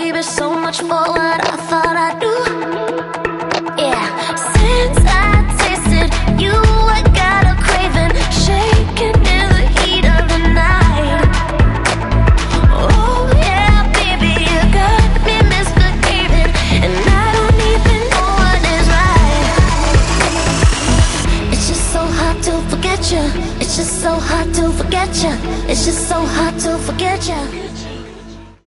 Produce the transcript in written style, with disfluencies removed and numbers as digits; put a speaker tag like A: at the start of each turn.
A: baby, so much for what I thought I'd do. Yeah, since I tasted you, I got a craving, shaking in the heat of the night. Oh yeah, baby, you got me misbehaving, and I don't even know what is right. It's just so hard to forget you. It's just so hard to forget you. It's just so hard to forget you.